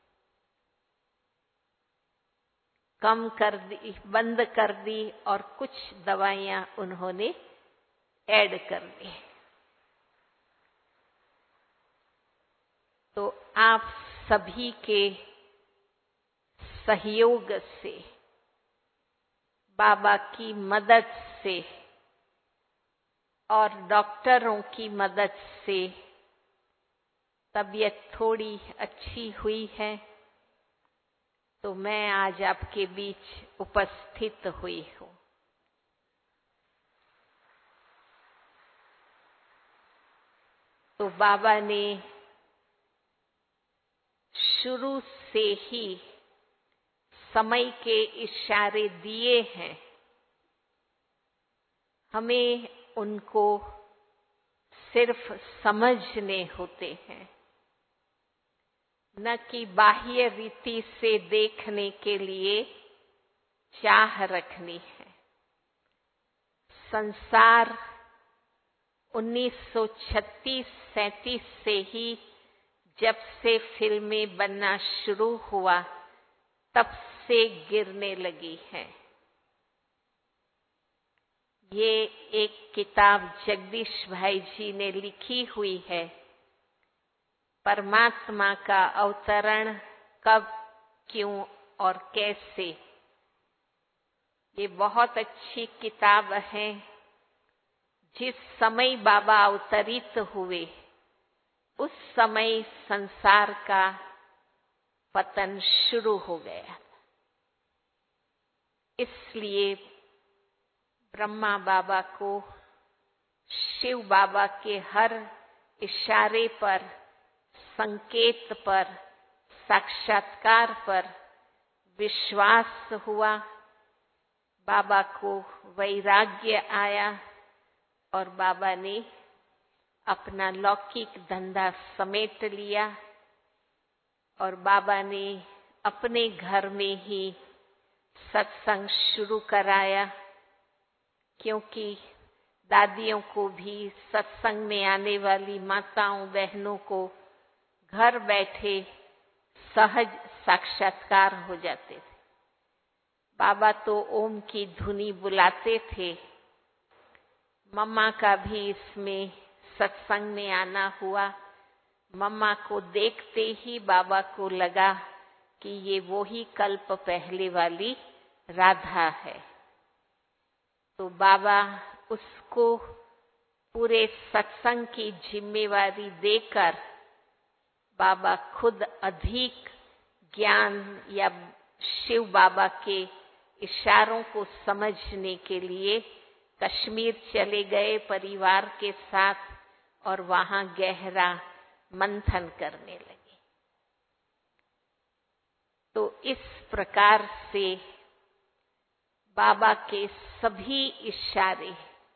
कम कर दी, बंद कर दी, और कुछ दवाइयां उन्होंने ऐड कर दी। तो आप सभी के सहयोग से, बाबा की मदद से और डॉक्टरों की मदद से तबीयत थोड़ी अच्छी हुई है, तो मैं आज आपके बीच उपस्थित हुई हूँ। तो बाबा ने शुरू से ही समय के इशारे दिए हैं, हमें उनको सिर्फ समझने होते हैं, न कि बाह्य रीति से देखने के लिए चाह रखनी है। संसार 1936-37 से ही जब से फिल्में बनना शुरू हुआ, तब से गिरने लगी है। ये एक किताब जगदीश भाई जी ने लिखी हुई है, परमात्मा का अवतरण कब, क्यों और कैसे। ये बहुत अच्छी किताब है। जिस समय बाबा अवतरित हुए, उस समय संसार का पतन शुरू हो गया। इसलिए ब्रह्मा बाबा को शिव बाबा के हर इशारे पर, संकेत पर, साक्षात्कार पर विश्वास हुआ। बाबा को वैराग्य आया और बाबा ने अपना लौकिक धंधा समेट लिया और बाबा ने अपने घर में ही सत्संग शुरू कराया, क्योंकि दादियों को भी सत्संग में आने वाली माताओं बहनों को घर बैठे सहज साक्षात्कार हो जाते थे। बाबा तो ओम की धुनी बुलाते थे। मम्मा का भी इसमें सत्संग में आना हुआ। मम्मा को देखते ही बाबा को लगा कि ये वो ही कल्प पहले वाली राधा है। तो बाबा उसको पूरे सत्संग की जिम्मेवारी देकर बाबा खुद अधिक ज्ञान या शिव बाबा के इशारों को समझने के लिए कश्मीर चले गए परिवार के साथ और वहां गहरा मंथन करने लगे। तो इस प्रकार से बाबा के सभी इशारे,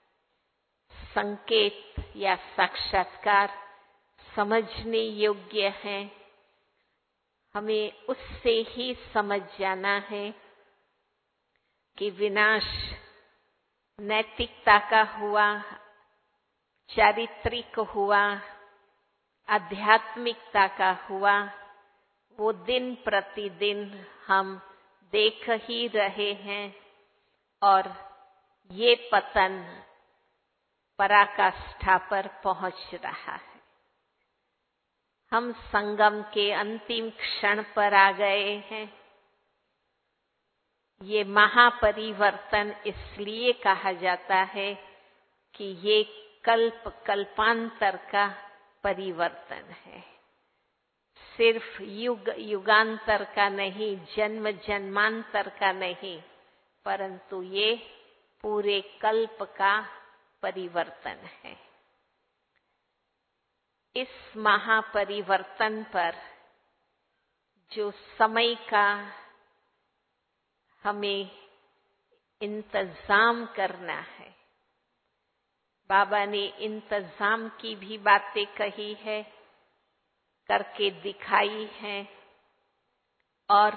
संकेत या साक्षात्कार समझने योग्य हैं। हमें उससे ही समझ जाना है कि विनाश नैतिकता का हुआ, चारित्रिक हुआ, आध्यात्मिकता का हुआ, वो दिन प्रतिदिन हम देख ही रहे हैं और ये पतन पराकाष्ठा पर पहुंच रहा है। हम संगम के अंतिम क्षण पर आ गए हैं। ये महापरिवर्तन इसलिए कहा जाता है कि ये कल्प कल्पांतर का परिवर्तन है, सिर्फ युग युगांतर का नहीं, जन्म जन्मांतर का नहीं, परंतु ये पूरे कल्प का परिवर्तन है। इस महापरिवर्तन पर जो समय का हमें इंतजाम करना है, बाबा ने इंतजाम की भी बातें कही है, करके दिखाई है, और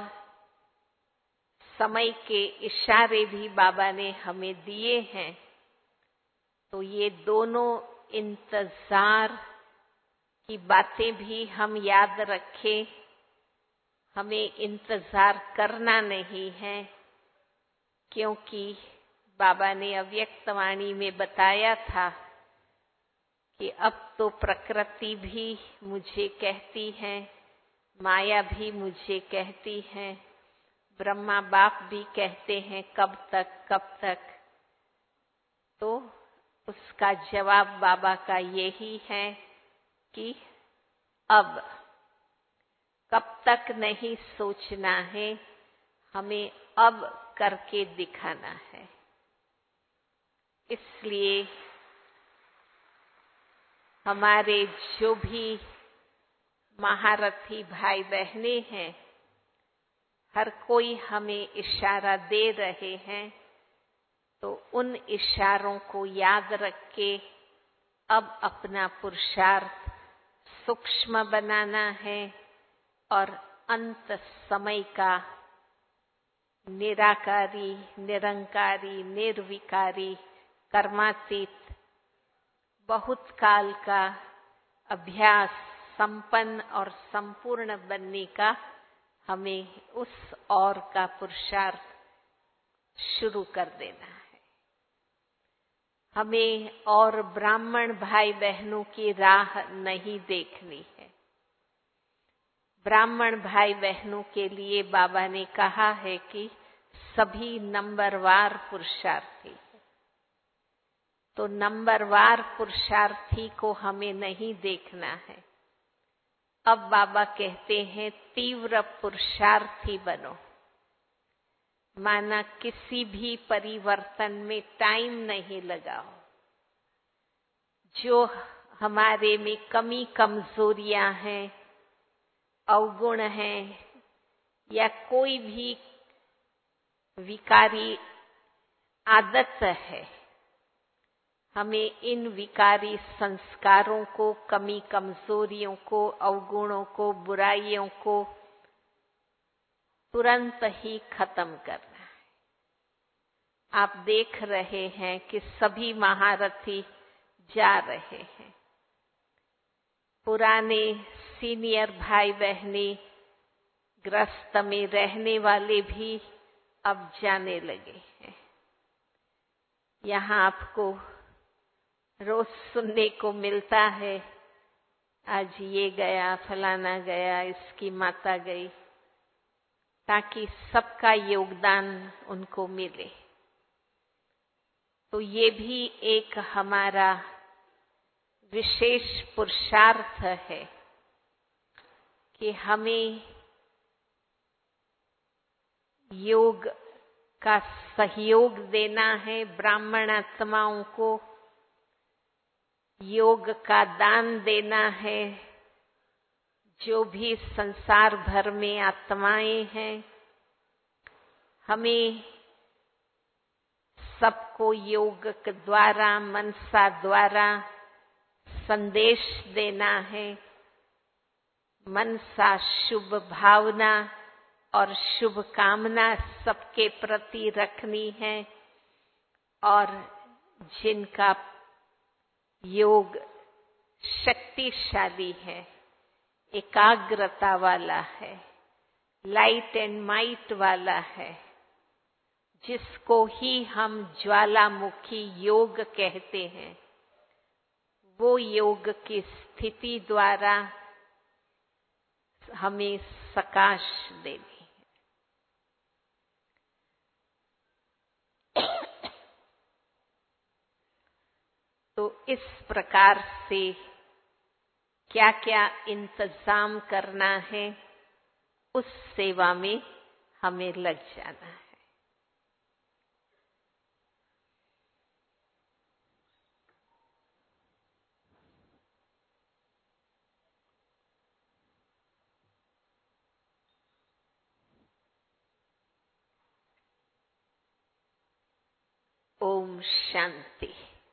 समय के इशारे भी बाबा ने हमें दिए हैं। तो ये दोनों इंतजार की बातें भी हम याद रखें। हमें इंतजार करना नहीं है, क्योंकि बाबा ने अव्यक्तवाणी में बताया था कि अब तो प्रकृति भी मुझे कहती है, माया भी मुझे कहती है, ब्रह्मा बाप भी कहते हैं कब तक कब तक। तो उसका जवाब बाबा का यही है कि अब कब तक नहीं सोचना है, हमें अब करके दिखाना है। इसलिए हमारे जो भी महारथी भाई बहने हैं, हर कोई हमें इशारा दे रहे हैं, तो उन इशारों को याद रख के अब अपना पुरुषार्थ सूक्ष्म बनाना है और अंत समय का निराकारी, निरंकारी, निर्विकारी, कर्मातीत बहुत काल का अभ्यास संपन्न और संपूर्ण बनने का हमें उस ओर का पुरुषार्थ शुरू कर देना है। हमें और ब्राह्मण भाई बहनों की राह नहीं देखनी है। ब्राह्मण भाई बहनों के लिए बाबा ने कहा है कि सभी नंबरवार पुरुषार्थी है। तो नंबरवार पुरुषार्थी को हमें नहीं देखना है। अब बाबा कहते हैं तीव्र पुरुषार्थी बनो। माना किसी भी परिवर्तन में टाइम नहीं लगाओ। जो हमारे में कमी कमजोरियां हैं, अवगुण हैं, या कोई भी विकारी आदत है, हमें इन विकारी संस्कारों को, कमी कमजोरियों को, अवगुणों को, बुराइयों को तुरंत ही खत्म करना है। आप देख रहे हैं कि सभी महारथी जा रहे हैं। पुराने सीनियर भाई बहने, ग्रस्त में रहने वाले भी अब जाने लगे हैं। यहाँ आपको रोज सुनने को मिलता है, आज ये गया, फलाना गया, इसकी माता गई, ताकि सबका योगदान उनको मिले। तो ये भी एक हमारा विशेष पुरुषार्थ है कि हमें योग का सहयोग देना है। ब्राह्मण आत्माओं को योग का दान देना है। जो भी संसार भर में आत्माएं हैं, हमें सबको योग के द्वारा, मनसा द्वारा संदेश देना है। मनसा शुभ भावना और शुभ कामना सबके प्रति रखनी है, और जिनका योग शक्तिशाली है, एकाग्रता वाला है, लाइट एंड माइट वाला है, जिसको ही हम ज्वालामुखी योग कहते हैं, वो योग की स्थिति द्वारा हमें सकाश देनी है। तो इस प्रकार से क्या क्या इंतजाम करना है, उस सेवा में हमें लग जाना है। ओम शांति।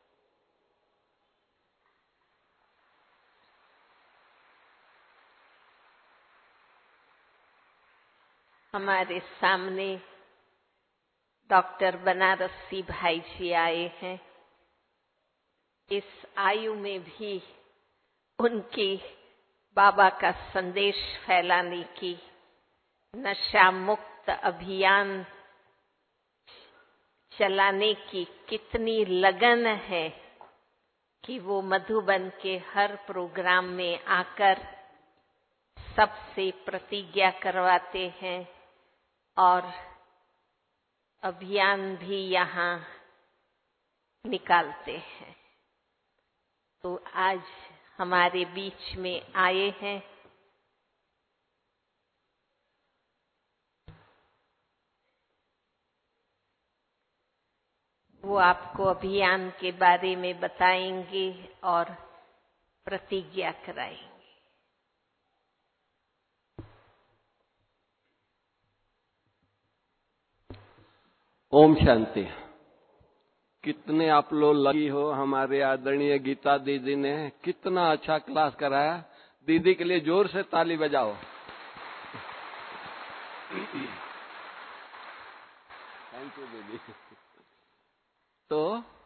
हमारे सामने डॉक्टर बनारसी भाई जी आए हैं। इस आयु में भी उनकी बाबा का संदेश फैलाने की, नशा मुक्त अभियान चलाने की कितनी लगन है कि वो मधुबन के हर प्रोग्राम में आकर सबसे प्रतिज्ञा करवाते हैं और अभियान भी यहाँ निकालते हैं। तो आज हमारे बीच में आए हैं। वो आपको अभियान के बारे में बताएंगे और प्रतिज्ञा कराएंगे। ओम शांति। कितने आप लोग लगी हो। हमारे आदरणीय गीता दीदी ने कितना अच्छा क्लास कराया। दीदी के लिए जोर से ताली बजाओ। थैंक यू दीदी। तो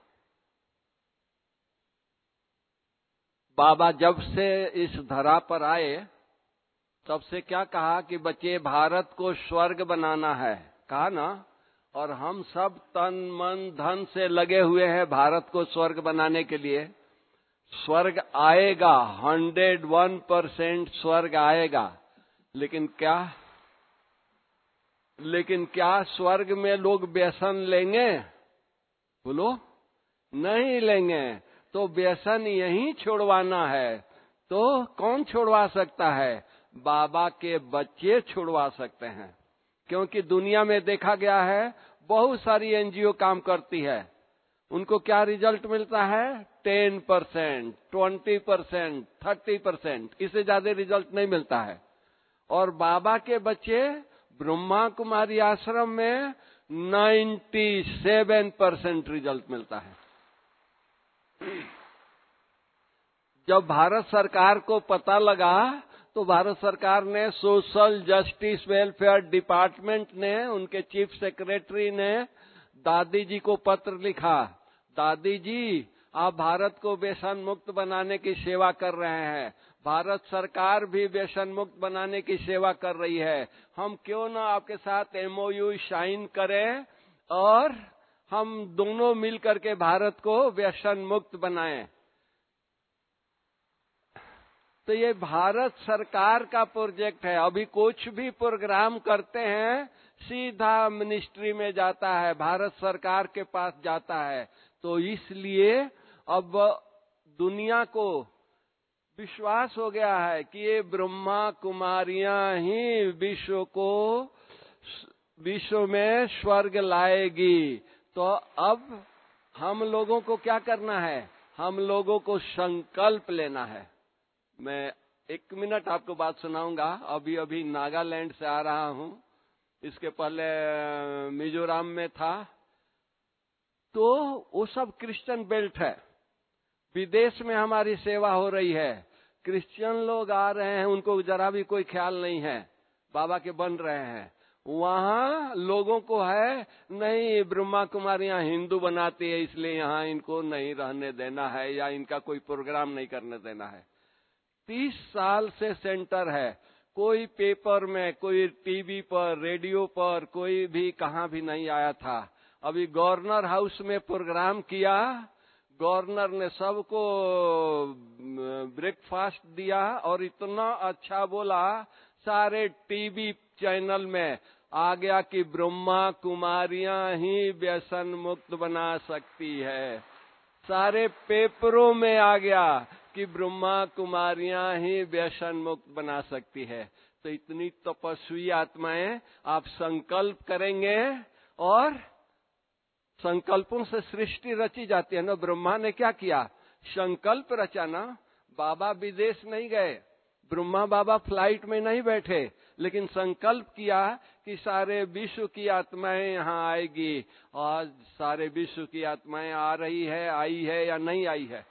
बाबा जब से इस धरा पर आए तब से क्या कहा कि बच्चे भारत को स्वर्ग बनाना है, कहा ना। और हम सब तन मन धन से लगे हुए हैं भारत को स्वर्ग बनाने के लिए। स्वर्ग आएगा, 101% स्वर्ग आएगा। लेकिन क्या स्वर्ग में लोग व्यसन लेंगे? बोलो, नहीं लेंगे। तो व्यसन यहीं छुड़वाना है। तो कौन छुड़वा सकता है? बाबा के बच्चे छुड़वा सकते हैं। क्योंकि दुनिया में देखा गया है बहुत सारी एनजीओ काम करती है, उनको क्या रिजल्ट मिलता है? 10%, 20%, 30%, इससे ज्यादा रिजल्ट नहीं मिलता है। और बाबा के बच्चे ब्रह्मा कुमारी आश्रम में 97% रिजल्ट मिलता है। जब भारत सरकार को पता लगा तो भारत सरकार ने सोशल जस्टिस वेलफेयर डिपार्टमेंट ने, उनके चीफ सेक्रेटरी ने दादी जी को पत्र लिखा। दादी जी, आप भारत को व्यसन मुक्त बनाने की सेवा कर रहे हैं। भारत सरकार भी व्यसन मुक्त बनाने की सेवा कर रही है। हम क्यों ना आपके साथ MOU साइन करें और हम दोनों मिलकर के भारत को व्यसन मुक्त बनाएं। तो ये भारत सरकार का प्रोजेक्ट है। अभी कुछ भी प्रोग्राम करते हैं सीधा मिनिस्ट्री में जाता है, भारत सरकार के पास जाता है। तो इसलिए अब दुनिया को विश्वास हो गया है कि ये ब्रह्मा कुमारियां ही विश्व में स्वर्ग लाएगी। तो अब हम लोगों को क्या करना है? हम लोगों को संकल्प लेना है। मैं 1 मिनट आपको बात सुनाऊंगा। अभी नागालैंड से आ रहा हूं, इसके पहले मिजोरम में था। तो वो सब क्रिश्चियन बेल्ट है। विदेश में हमारी सेवा हो रही है, क्रिश्चियन लोग आ रहे हैं, उनको जरा भी कोई ख्याल नहीं है, बाबा के बन रहे हैं। वहां लोगों को है नहीं, ब्रह्मा कुमारियां हिंदू बनाती है इसलिए यहां इनको नहीं रहने देना है या इनका कोई प्रोग्राम नहीं करने देना है। 30 साल से सेंटर है। कोई पेपर में, कोई टीवी पर, रेडियो पर, कोई भी कहां भी नहीं आया था। अभी गवर्नर हाउस में प्रोग्राम किया, गवर्नर ने सबको ब्रेकफास्ट दिया और इतना अच्छा बोला, सारे टीवी चैनल में आ गया कि ब्रह्मा कुमारियां ही व्यसन मुक्त बना सकती है। सारे पेपरों में आ गया कि ब्रह्मा कुमारियां ही व्यसन मुक्त बना सकती है। तो इतनी तपस्वी आत्माएं, आप संकल्प करेंगे और संकल्पों से सृष्टि रची जाती है ना। ब्रह्मा ने क्या किया? संकल्प रचा ना। बाबा विदेश नहीं गए, ब्रह्मा बाबा फ्लाइट में नहीं बैठे, लेकिन संकल्प किया कि सारे विश्व की आत्माएं यहाँ आएगी। आज सारे विश्व की आत्माएं आ रही है, आई है या नहीं आई है।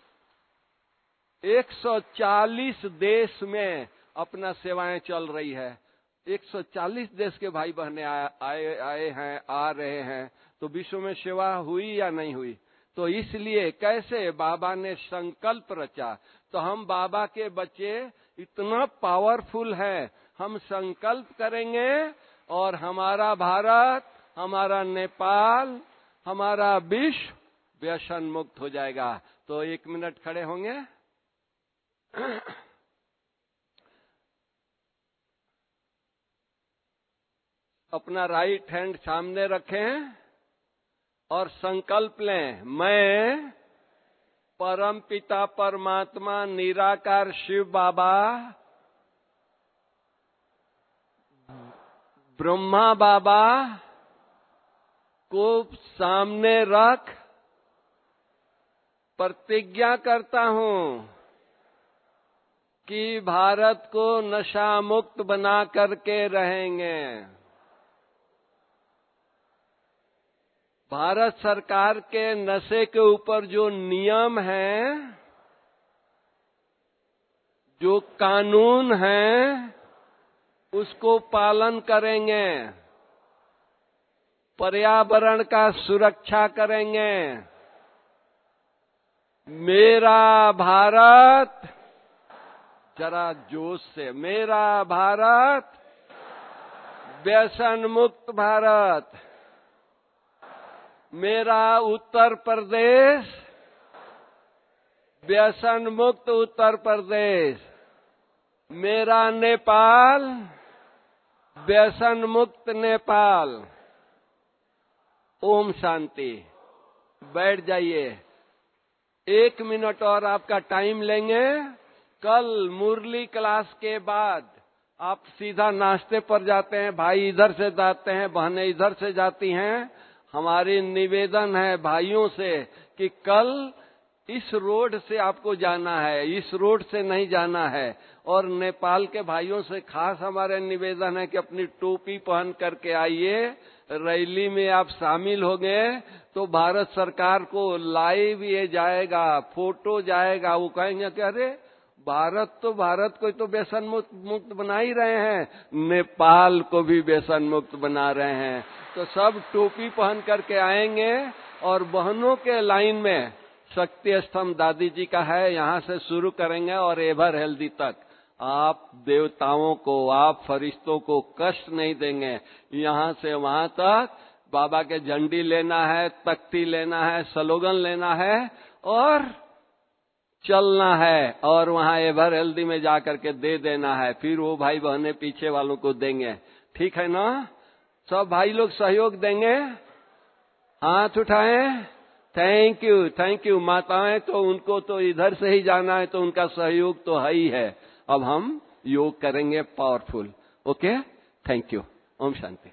140 देश में अपना सेवाएं चल रही है। 140 देश के भाई बहने आए हैं, आ रहे हैं। तो विश्व में सेवा हुई या नहीं हुई? तो इसलिए कैसे बाबा ने संकल्प रचा। तो हम बाबा के बच्चे इतना पावरफुल है, हम संकल्प करेंगे और हमारा भारत, हमारा नेपाल, हमारा विश्व व्यसन मुक्त हो जाएगा। तो 1 मिनट खड़े होंगे। अपना राइट हैंड सामने रखें और संकल्प लें, मैं परम पिता परमात्मा निराकार शिव बाबा, ब्रह्मा बाबा को सामने रख प्रतिज्ञा करता हूं कि भारत को नशा मुक्त बना करके रहेंगे। भारत सरकार के नशे के ऊपर जो नियम हैं, जो कानून हैं, उसको पालन करेंगे। पर्यावरण का सुरक्षा करेंगे। मेरा भारत, जरा जोश से, मेरा भारत व्यसन मुक्त भारत। मेरा उत्तर प्रदेश व्यसन मुक्त उत्तर प्रदेश। मेरा नेपाल व्यसन मुक्त नेपाल। ओम शांति। बैठ जाइए। 1 मिनट और आपका टाइम लेंगे। कल मुरली क्लास के बाद आप सीधा नाश्ते पर जाते हैं, भाई इधर से जाते हैं, बहनें इधर से जाती हैं। हमारी निवेदन है भाइयों से कि कल इस रोड से आपको जाना है, इस रोड से नहीं जाना है। और नेपाल के भाइयों से खास हमारे निवेदन है कि अपनी टोपी पहन करके आइए। रैली में आप शामिल होंगे तो भारत सरकार को लाइव ये जाएगा, फोटो जाएगा। वो कहेंगे कि अरे भारत को तो व्यसन मुक्त बना ही रहे हैं, नेपाल को भी व्यसन मुक्त बना रहे हैं। तो सब टोपी पहन करके आएंगे और बहनों के लाइन में शक्ति स्तंभ दादी जी का है, यहाँ से शुरू करेंगे और एवर हेल्दी तक। आप देवताओं को, आप फरिश्तों को कष्ट नहीं देंगे। यहाँ से वहाँ तक बाबा के झंडी लेना है, तख्ती लेना है, स्लोगन लेना है और चलना है। और वहाँ एवर हेल्दी में जाकर के दे देना है। फिर वो भाई बहने पीछे वालों को देंगे। ठीक है ना? सब भाई लोग सहयोग देंगे। हाथ उठाएं। Thank you, thank you. माताएं तो उनको तो इधर से ही जाना है, तो उनका सहयोग तो है ही है। अब हम योग करेंगे पावरफुल। Okay, thank you. ओम शांति।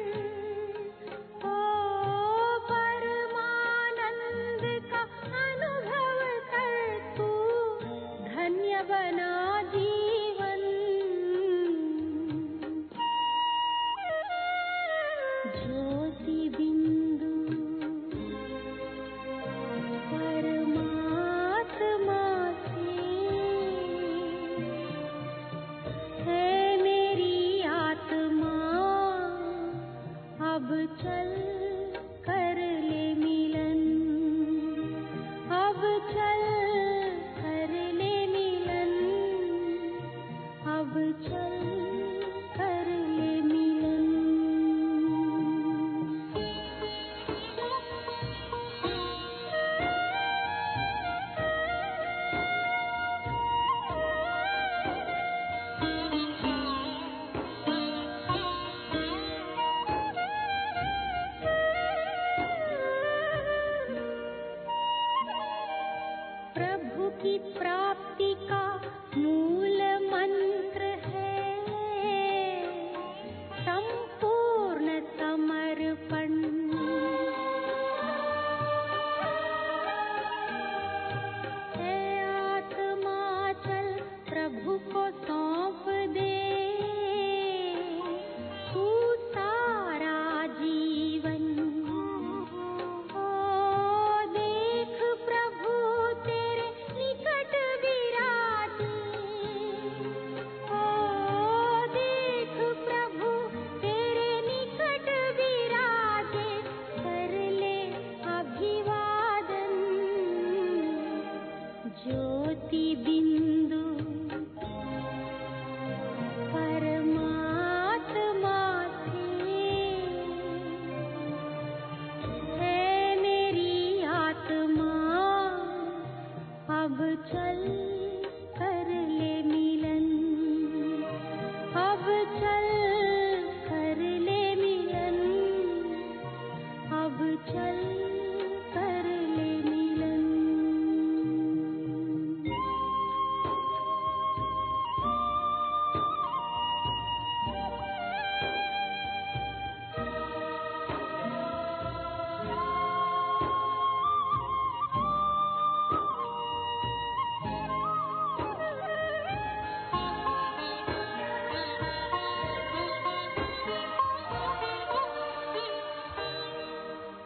परमानंद का अनुभव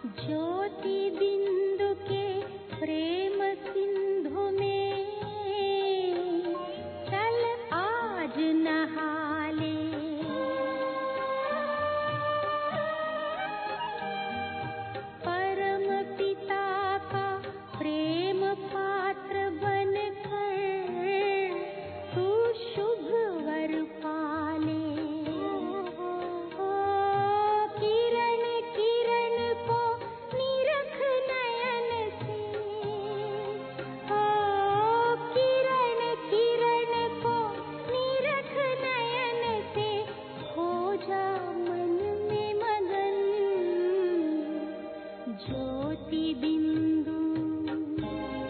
ज्योति बिंदु के प्रेम सिंधु में चल आज नहा ले। परम पिता का प्रेम पात्र बनकर तू शुभ वर पाले। किरण किरण को निरख नयन से, किरण किरण को निरख नयन से, हो जा मन में मगन ज्योति बिंदु।